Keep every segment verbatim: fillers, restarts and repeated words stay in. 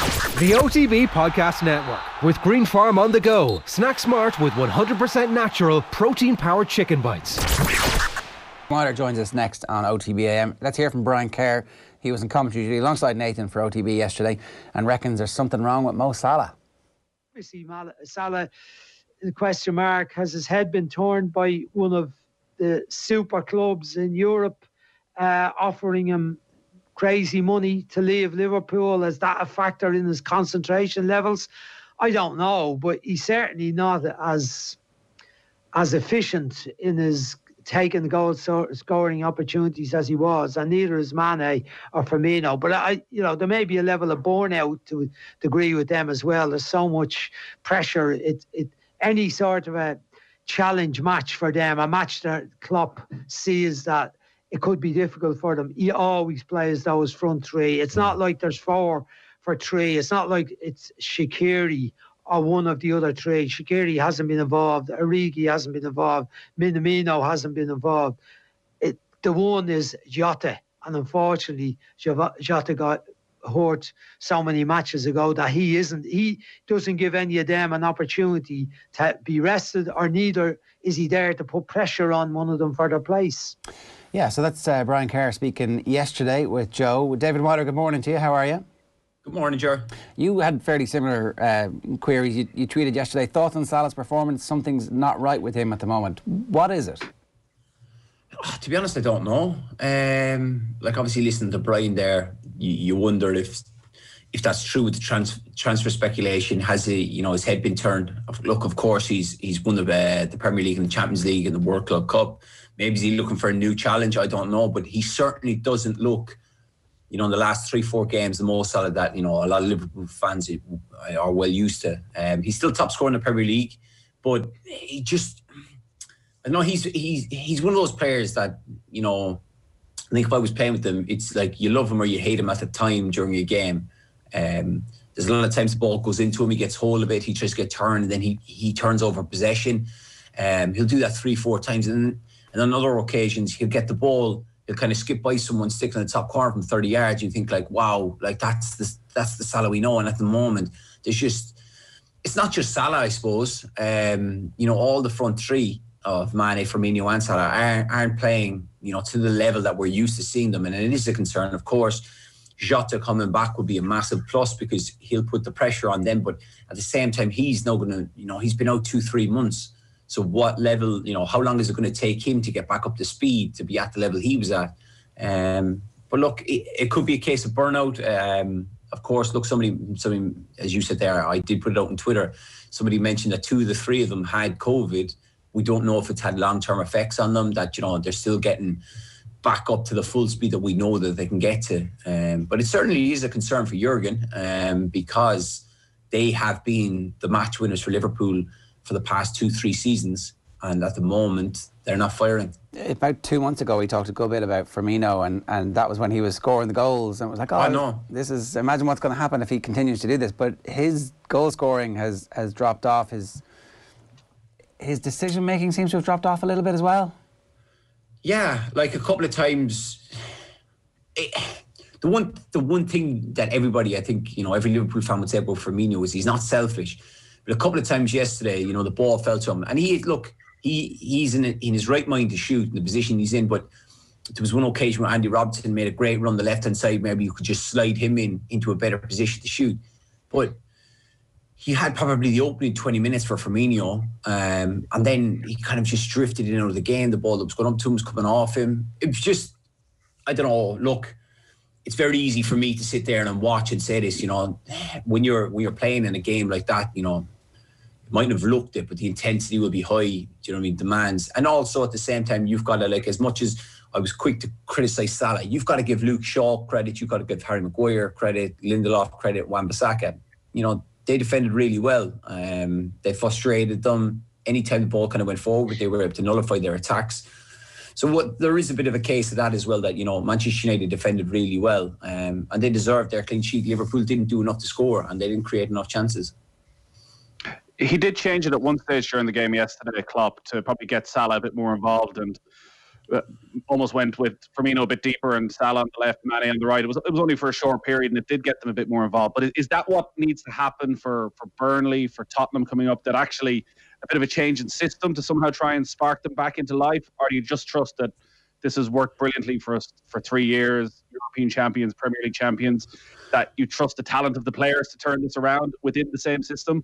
The O T B Podcast Network with Green Farm on the go. Snack smart with one hundred percent natural protein-powered chicken bites. Wilder joins us next on O T B A M. Let's hear from Brian Kerr. He was in commentary duty alongside Nathan for O T B yesterday and reckons there's something wrong with Mo Salah. Obviously, Salah, the question mark, has his head been turned by one of the super clubs in Europe uh, offering him crazy money to leave Liverpool? Is that a factor in his concentration levels? I don't know, but he's certainly not as as efficient in his taking the goal scoring opportunities as he was, and neither is Mane or Firmino. But I, you know, there may be a level of burnout to a degree with them as well. There's so much pressure. It, it, any sort of a challenge match for them, a match that Klopp sees that it could be difficult for them, he always plays those front three. It's not like there's four for three. It's not like it's Shaqiri or one of the other three. Shaqiri hasn't been involved. Origi hasn't been involved. Minamino hasn't been involved. It, the one is Jota. And unfortunately, Jota got hurt so many matches ago that he isn't. He doesn't give any of them an opportunity to be rested, or neither is he there to put pressure on one of them for their place. Yeah, so that's uh, Brian Kerr speaking yesterday with Joe. David Wilder, good morning to you. How are you? Good morning, Joe. You had fairly similar uh, queries. You, you tweeted yesterday, thoughts on Salah's performance? Something's not right with him at the moment. What is it? Oh, to be honest, I don't know. Um, like, obviously, listening to Brian there, you, you wonder if if that's true with the trans, transfer speculation. Has he, you know, his head been turned? Look, of course, he's he's won the, uh, the Premier League and the Champions League and the World Club Cup. Maybe he's looking for a new challenge. I don't know, but he certainly doesn't look, you know, in the last three, four games, the Mo Salah that, you know, a lot of Liverpool fans are well used to. Um, he's still top scorer in the Premier League, but he just, I know he's he's he's one of those players that, you know, I think if I was playing with them, it's like you love him or you hate him at the time during a game. Um, there's a lot of times the ball goes into him, he gets hold of it, he tries to get turned, and then he he turns over possession. Um, he'll do that three, four times, and, and on other occasions he'll get the ball, he'll kind of skip by someone, stick in the top corner from thirty yards. You think like, wow, like that's the that's the Salah we know. And at the moment, there's just, it's not just Salah, I suppose. Um, you know, all the front three of Mane, Firmino, and Salah aren't, aren't playing, you know, to the level that we're used to seeing them, and it is a concern, of course. Jota coming back would be a massive plus because he'll put the pressure on them, but at the same time, he's now going to, you know, he's been out two, three months. So what level, you know, how long is it going to take him to get back up to speed to be at the level he was at? Um, but look, it, it could be a case of burnout. Um, of course, look, somebody, somebody, as you said there, I did put it out on Twitter. Somebody mentioned that two of the three of them had COVID. We don't know if it's had long-term effects on them, that, you know, they're still getting back up to the full speed that we know that they can get to. Um, but it certainly is a concern for Jurgen um, because they have been the match winners for Liverpool for the past two, three seasons. And at the moment, they're not firing. About two months ago, we talked a good bit about Firmino, and, and that was when he was scoring the goals. And it was like, oh, I know. This is, imagine what's going to happen if he continues to do this. But his goal scoring has, has dropped off. His, his decision making seems to have dropped off a little bit as well. Yeah, like a couple of times. It, the one the one thing that everybody, I think, you know, every Liverpool fan would say about Firmino is he's not selfish. But a couple of times yesterday, you know, the ball fell to him. And he, look, he he's in, in his right mind to shoot in the position he's in. But there was one occasion where Andy Robertson made a great run the left-hand side. Maybe you could just slide him in into a better position to shoot. But he had probably the opening twenty minutes for Firmino, um, and then he kind of just drifted in out of the game. The ball that was going up to him was coming off him. It was just, I don't know, look, it's very easy for me to sit there and watch and say this, you know, when you're when you're playing in a game like that, you know, you mightn't have looked it, but the intensity will be high, do you know what I mean, demands. And also at the same time, you've got to, like, as much as I was quick to criticise Salah, you've got to give Luke Shaw credit, you've got to give Harry Maguire credit, Lindelof credit, Wan-Bissaka. You know, they defended really well. Um, they frustrated them. Anytime the ball kind of went forward, they were able to nullify their attacks. So what there is a bit of a case of that as well, that, you know, Manchester United defended really well, um, and they deserved their clean sheet. Liverpool didn't do enough to score, and they didn't create enough chances. He did change it at one stage during the game yesterday, Klopp, to probably get Salah a bit more involved. And uh, almost went with Firmino a bit deeper and Salah on the left, Mane on the right. It was it was only for a short period, and it did get them a bit more involved. But is, is that what needs to happen for for Burnley, for Tottenham coming up? That actually a bit of a change in system to somehow try and spark them back into life, or do you just trust that this has worked brilliantly for us for three years, European champions, Premier League champions, that you trust the talent of the players to turn this around within the same system?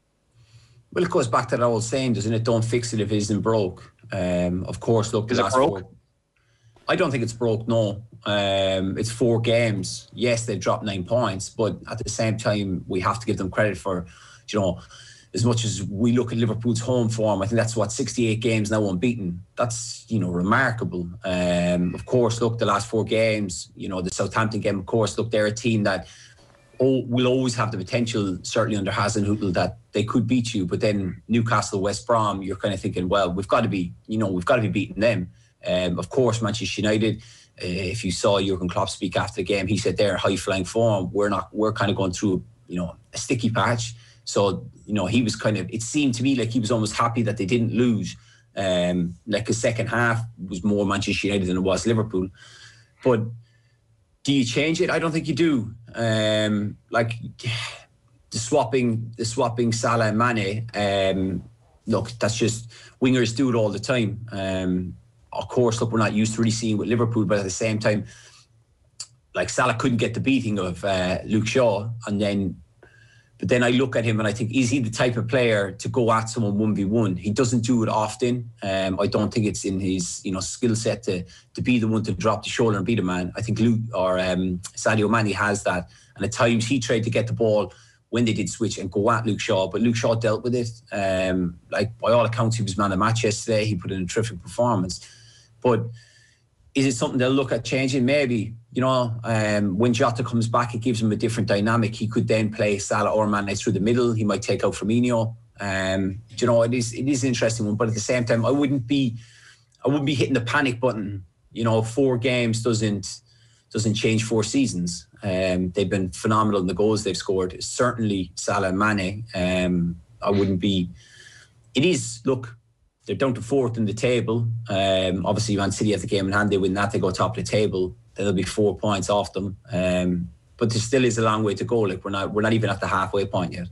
Well, it goes back to that old saying, doesn't it? Don't fix it if it isn't broke. Um, of course, look, the Is it last broke? four, I don't think it's broke, no. Um, it's four games. Yes, they dropped nine points, but at the same time, we have to give them credit for, you know, as much as we look at Liverpool's home form, I think that's what, sixty-eight games now unbeaten. That's, you know, remarkable. Um, of course, look, the last four games, you know, the Southampton game, of course, look, they're a team that oh, will always have the potential, certainly under Hasenhüttl, that they could beat you. But then Newcastle, West Brom, you're kind of thinking, well, we've got to be, you know, we've got to be beating them. Um, of course, Manchester United, uh, if you saw Jurgen Klopp speak after the game, he said they're high-flying form. We're not, we're kind of going through, you know, a sticky patch. So, you know, he was kind of, it seemed to me like he was almost happy that they didn't lose. Um, like his second half was more Manchester United than it was Liverpool. But do you change it? I don't think you do. Um, like the swapping, the swapping Salah and Mane, um, look, that's just, wingers do it all the time. Um, of course, look, we're not used to really seeing with Liverpool, but at the same time, like Salah couldn't get the beating of uh, Luke Shaw, and then But then I look at him and I think, is he the type of player to go at someone one v one? He doesn't do it often. Um, I don't think it's in his, you know, skill set to to be the one to drop the shoulder and beat a man. I think Luke or um, Sadio Mane has that. And at times he tried to get the ball when they did switch and go at Luke Shaw, but Luke Shaw dealt with it. Um, like by all accounts, he was man of the match yesterday. He put in a terrific performance. But is it something they'll look at changing? Maybe. You know, um, when Jota comes back, it gives him a different dynamic. He could then play Salah or Mane through the middle. He might take out Firmino. Um, you know, it is it is an interesting one. But at the same time, I wouldn't be, I wouldn't be hitting the panic button. You know, four games doesn't doesn't change four seasons. Um, they've been phenomenal in the goals they've scored. Certainly Salah and Mane. Um, I wouldn't be. It is look. They're down to fourth in the table. Um, obviously, Man City have the game in hand. They win that, they go top of the table. Then there'll be four points off them. Um, but there still is a long way to go. Like we're not, we're not even at the halfway point yet.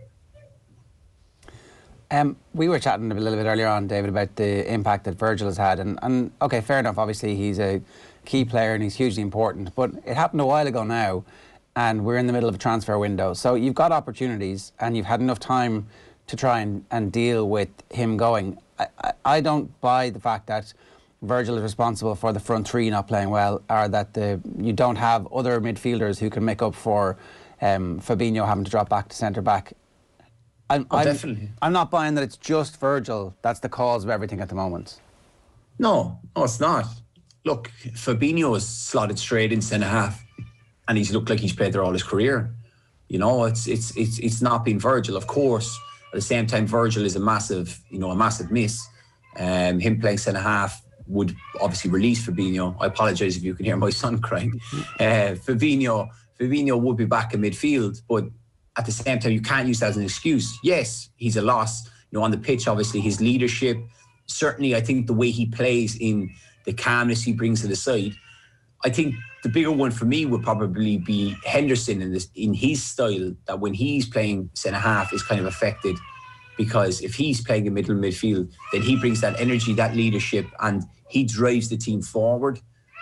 Um, we were chatting a little bit earlier on, David, about the impact that Virgil has had, and, and okay, fair enough. Obviously, he's a key player and he's hugely important. But it happened a while ago now, and we're in the middle of a transfer window. So you've got opportunities, and you've had enough time to try and, and deal with him going. I, I, I don't buy the fact that Virgil is responsible for the front three not playing well, or that the, you don't have other midfielders who can make up for um, Fabinho having to drop back to centre back. I'm, Oh, I'm, definitely. I'm not buying that it's just Virgil that's the cause of everything at the moment. No, no, it's not. Look, Fabinho has slotted straight in centre half, and he's looked like he's played there all his career. You know, it's it's it's it's not been Virgil, of course. At the same time, Virgil is a massive, you know, a massive miss. Um, him playing centre half would obviously release Fabinho. I apologise if you can hear my son crying. Uh, Fabinho, Fabinho would be back in midfield, but at the same time, you can't use that as an excuse. Yes, he's a loss. You know, on the pitch, obviously, his leadership. Certainly, I think the way he plays, in the calmness he brings to the side. I think the bigger one for me would probably be Henderson in this, in his style, that when he's playing centre half is kind of affected, because if he's playing in middle midfield, then he brings that energy, that leadership, and he drives the team forward.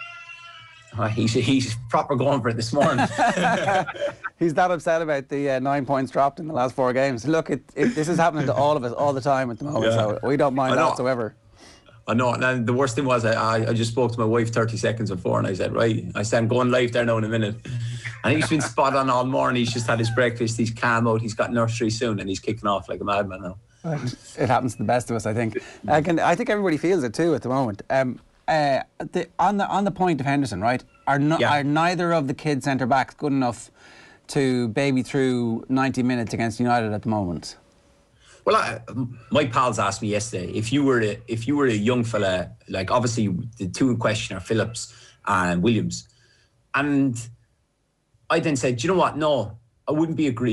Uh, he's he's proper going for it this morning. He's that upset about the uh, nine points dropped in the last four games. Look, it, it, this is happening to all of us all the time at the moment, Yeah. so we don't mind I that know. whatsoever. I know, and the worst thing was I, I just spoke to my wife thirty seconds before, and I said, right, I said, I'm going live there now in a minute. And he's been spot on all morning. He's just had his breakfast, he's calm out, he's got nursery soon, and he's kicking off like a madman now. It happens to the best of us, I think. I, can, I think everybody feels it too at the moment. Um, uh, the, on the on the point of Henderson, right? Are no, Yeah. are neither of the kid centre backs good enough to baby through ninety minutes against United at the moment? Well, I, my pals asked me yesterday, if you were a, if you were a young fella, like obviously the two in question are Phillips and Williams, and I then said, do you know what? No, I wouldn't be aggrieved.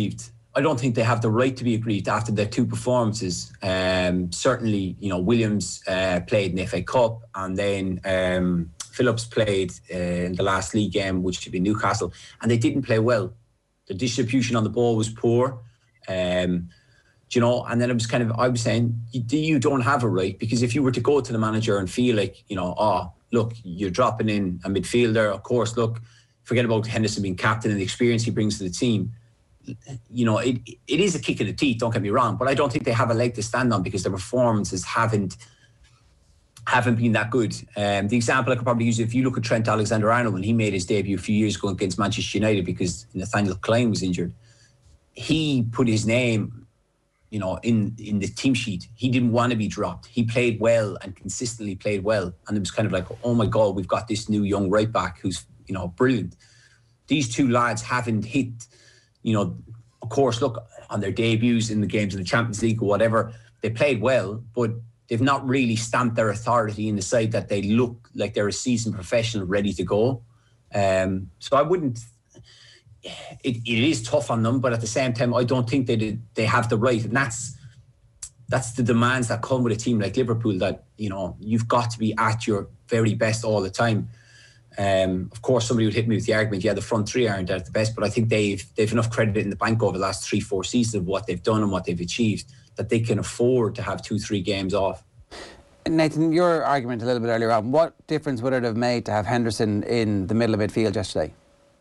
I don't think they have the right to be aggrieved after their two performances. Um, certainly, you know, Williams uh, played in the F A Cup, and then um, Phillips played uh, in the last league game, which should be Newcastle, and they didn't play well. The distribution on the ball was poor. Um, you know, and then it was kind of, I was saying, you, you don't have a right, because if you were to go to the manager and feel like, you know, oh, look, you're dropping in a midfielder, of course, look, forget about Henderson being captain and the experience he brings to the team. You know, it it is a kick in the teeth, don't get me wrong, but I don't think they have a leg to stand on because their performances haven't haven't been that good. Um, the example I could probably use, if you look at Trent Alexander-Arnold when he made his debut a few years ago against Manchester United because Nathaniel Klein was injured, he put his name, you know, in, in the team sheet. He didn't want to be dropped. He played well and consistently played well. And it was kind of like, oh my God, we've got this new young right back who's, you know, brilliant. These two lads haven't hit, you know, of course, look, on their debuts in the games of the Champions League or whatever, they played well, but they've not really stamped their authority in the side that they look like they're a seasoned professional ready to go. Um, so I wouldn't, it, it is tough on them, but at the same time, I don't think they did, they have the right. And that's that's the demands that come with a team like Liverpool, that, you know, you've got to be at your very best all the time. Um, of course, somebody would hit me with the argument, yeah, the front three aren't at the best, but I think they've they've enough credit in the bank over the last three, four seasons of what they've done and what they've achieved, that they can afford to have two, three games off. Nathan, your argument a little bit earlier on, what difference would it have made to have Henderson in the middle of midfield yesterday?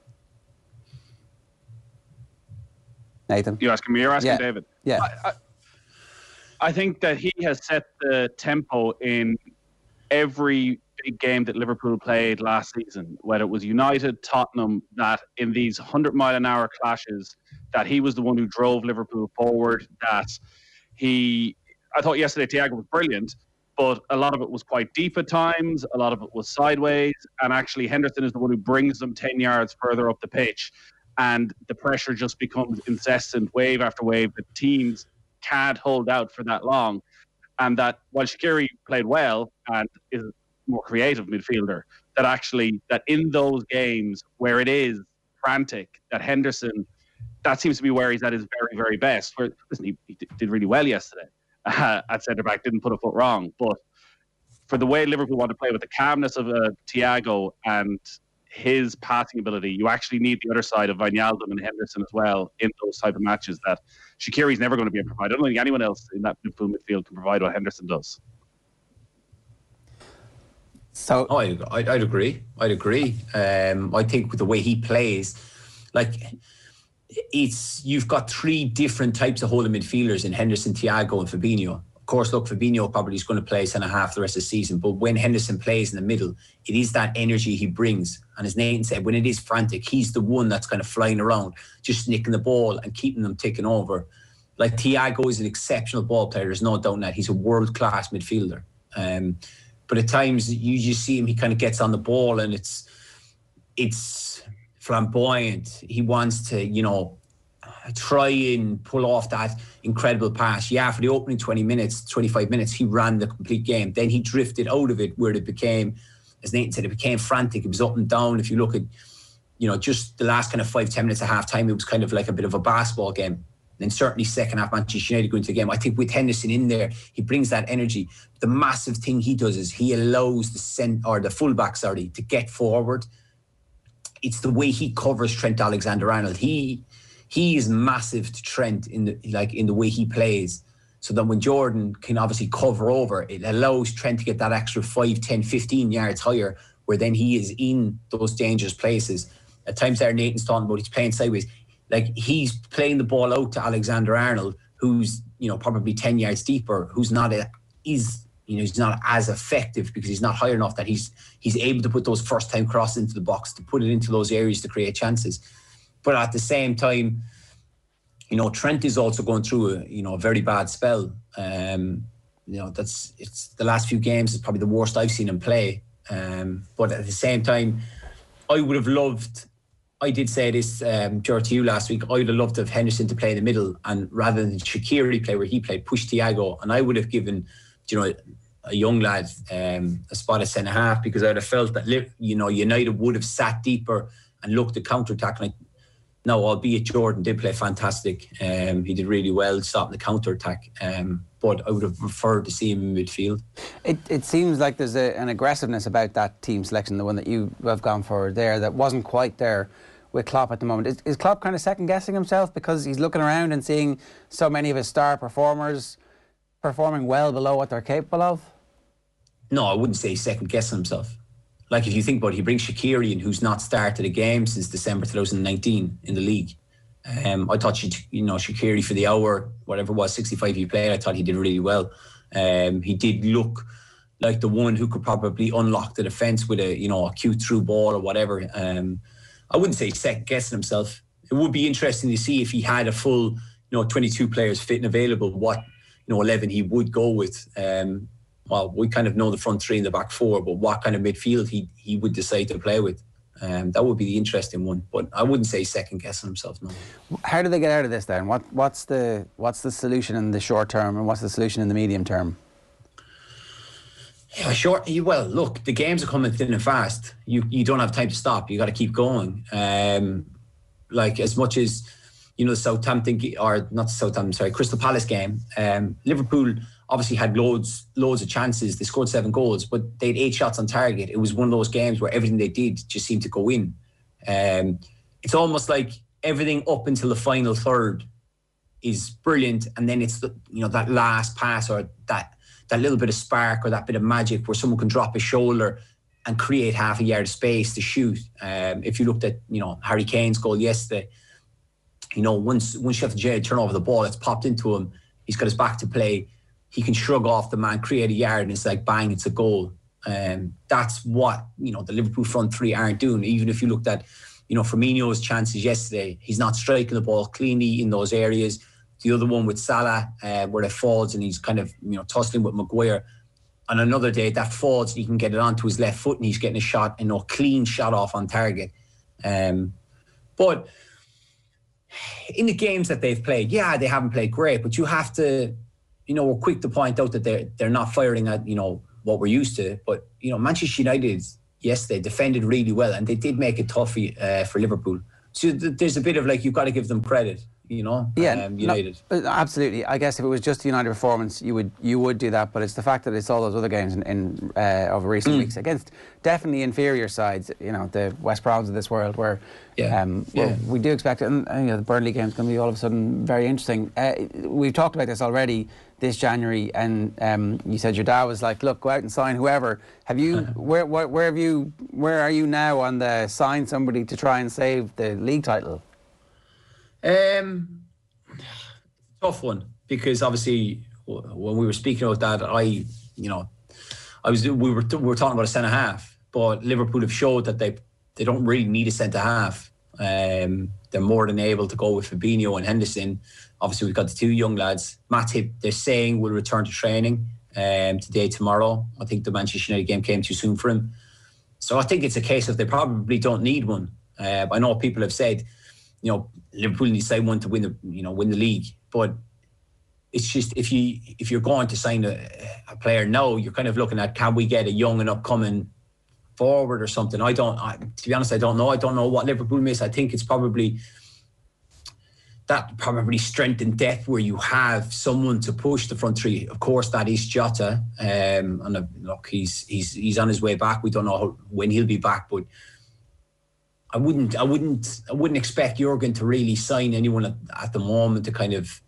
Nathan? You asking me? You're asking yeah. David? Yeah. I, I, I think that he has set the tempo in every big game that Liverpool played last season, whether it was United, Tottenham, that in these hundred mile an hour clashes, that he was the one who drove Liverpool forward, that he, I thought yesterday Thiago was brilliant, but a lot of it was quite deep at times, a lot of it was sideways, and actually Henderson is the one who brings them ten yards further up the pitch, and the pressure just becomes incessant, wave after wave. The teams can't hold out for that long, and that while Shaqiri played well and is more creative midfielder, that actually that in those games where it is frantic, that Henderson, that seems to be where he's at his very, very best. Where, listen, he, he did really well yesterday uh, at centre back, didn't put a foot wrong, but for the way Liverpool want to play with the calmness of uh, Thiago and his passing ability, you actually need the other side of Wijnaldum and Henderson as well in those type of matches that Shaqiri's never going to be able to provide. I don't think anyone else in that Liverpool midfield can provide what Henderson does. So oh, I'd, I'd, I'd agree. I'd agree. Um, I think with the way he plays, like it's you've got three different types of holding midfielders in Henderson, Thiago, and Fabinho. Of course, look, Fabinho probably is going to play centre half the rest of the season, but when Henderson plays in the middle, it is that energy he brings. And as Nathan said, when it is frantic, he's the one that's kind of flying around, just nicking the ball and keeping them ticking over. Like Thiago is an exceptional ball player. There's no doubt in that. He's a world-class midfielder. Um, But at times you just see him, he kind of gets on the ball and it's it's flamboyant. He wants to, you know, try and pull off that incredible pass. Yeah, for the opening twenty minutes, twenty-five minutes, he ran the complete game. Then he drifted out of it where it became, as Nathan said, it became frantic. It was up and down. If you look at, you know, just the last kind of five, ten minutes of half time, it was kind of like a bit of a basketball game. And certainly second half, Manchester United going into the game. I think with Henderson in there, he brings that energy. The massive thing he does is he allows the cent or the fullback, sorry, to get forward. It's the way he covers Trent Alexander-Arnold. He he is massive to Trent in the like in the way he plays. So that when Jordan can obviously cover over, it allows Trent to get that extra five, ten, fifteen yards higher, where then he is in those dangerous places. At times there, Nathan's talking about he's playing sideways. Like he's playing the ball out to Alexander-Arnold, who's, you know, probably ten yards deeper, who's not a, he's, you know, he's not as effective because he's not high enough that he's he's able to put those first time crosses into the box, to put it into those areas to create chances. But at the same time, you know, Trent is also going through a, you know, a very bad spell. Um, you know, that's it's the last few games is probably the worst I've seen him play. Um, but at the same time, I would have loved. I did say this, um, George, to you last week. I would have loved to have Henderson to play in the middle, and rather than Shaqiri play where he played, push Thiago, and I would have given, you know, a young lad um, a spot at centre half, because I would have felt that, you know, United would have sat deeper and looked at counter attack. Like Now, albeit Jordan did play fantastic, um, he did really well stopping the counter attack. Um, but I would have preferred to see him in midfield. It, it seems like there's a, an aggressiveness about that team selection, the one that you have gone for there, that wasn't quite there with Klopp at the moment. Is, is Klopp kind of second guessing himself because he's looking around and seeing so many of his star performers performing well below what they're capable of? No, I wouldn't say he's second guessing himself. Like, if you think about it, he brings Shaqiri in, who's not started a game since December twenty nineteen in the league. Um, I thought, she, you know, Shaqiri for the hour, whatever it was, sixty-five he played, I thought he did really well. Um, he did look like the one who could probably unlock the defence with a, you know, a cute through ball or whatever. Um, I wouldn't say he's second guessing himself. It would be interesting to see if he had a full, you know, twenty-two players fit and available, what, you know, eleven he would go with. Um, well, we kind of know the front three and the back four, but what kind of midfield he he would decide to play with. Um, that would be the interesting one, but I wouldn't say second guessing himself. No. How do they get out of this then? What what's the what's the solution in the short term, and what's the solution in the medium term? Yeah, short. Well, look, the games are coming thin and fast. You you don't have time to stop. You got to keep going. Um, like as much as you know, the Southampton or not the Southampton, sorry, Crystal Palace game. Um, Liverpool obviously had loads, loads of chances. They scored seven goals, but they had eight shots on target. It was one of those games where everything they did just seemed to go in. Um, it's almost like everything up until the final third is brilliant, and then it's the, you know, that last pass or that that little bit of spark or that bit of magic where someone can drop a shoulder and create half a yard of space to shoot. Um, if you looked at, you know, Harry Kane's goal yesterday, you know, once once Sheffield United turn over the ball, it's popped into him. He's got his back to play. He can shrug off the man, create a yard, and it's like bang, it's a goal. Um, that's what, you know, the Liverpool front three aren't doing. Even if you looked at, you know, Firmino's chances yesterday, he's not striking the ball cleanly in those areas. The other one with Salah, uh, where it falls and he's kind of, you know, tussling with Maguire. On another day, that falls and he can get it onto his left foot and he's getting a shot, you know, clean shot off on target. Um, but in the games that they've played, yeah, they haven't played great, but you have to, you know, we're quick to point out that they're they're not firing at, you know, what we're used to. But, you know, Manchester United, yes, they defended really well and they did make it tough uh, for Liverpool. So th- there's a bit of like, you've got to give them credit, you know, yeah, um, United. No, absolutely. I guess if it was just the United performance, you would you would do that. But it's the fact that it's all those other games in, in uh, over recent mm. weeks against definitely inferior sides, you know, the West Broms of this world, where yeah. Um, well, yeah. we do expect it. And uh, you know, the Burnley game is going to be all of a sudden very interesting. Uh, we've talked about this already this January, and um, you said your dad was like, "Look, go out and sign whoever." Have you? where, where where have you? Where are you now on the sign somebody to try and save the league title? Um, tough one, because obviously when we were speaking about that, I, you know, I was we were we were talking about a centre half, but Liverpool have showed that they they don't really need a centre half. Um, they're more than able to go with Fabinho and Henderson. Obviously, we've got the two young lads. Matip, they're saying, will return to training um, today, tomorrow. I think the Manchester United game came too soon for him. So I think it's a case of they probably don't need one. Uh, I know people have said, you know, Liverpool need to sign one to win the, you know, win the league. But it's just, if you if you're going to sign a, a player now, you're kind of looking at, can we get a young and upcoming forward or something? I don't. I, to be honest, I don't know. I don't know what Liverpool miss. I think it's probably that probably strength and depth where you have someone to push the front three. Of course, that is Jota, um, and uh, look, he's he's he's on his way back. We don't know how, when he'll be back, but I wouldn't, I wouldn't, I wouldn't expect Jurgen to really sign anyone at, at the moment to kind of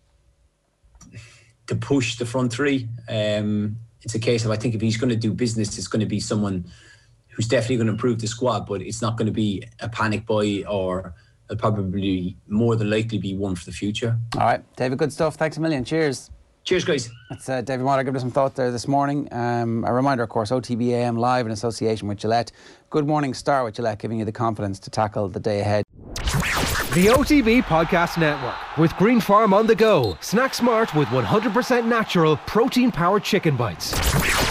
to push the front three. Um, it's a case of, I think if he's going to do business, it's going to be someone who's definitely going to improve the squad, but it's not going to be a panic buy, or it'll probably more than likely be one for the future. All right, David, good stuff. Thanks a million. Cheers. Cheers, guys. That's uh, David Motter giving us some thought there this morning. Um, a reminder, of course, O T B A M live in association with Gillette. Good morning, start with Gillette, giving you the confidence to tackle the day ahead. The O T B Podcast Network, with Green Farm on the go. Snack smart with one hundred percent natural protein-powered chicken bites.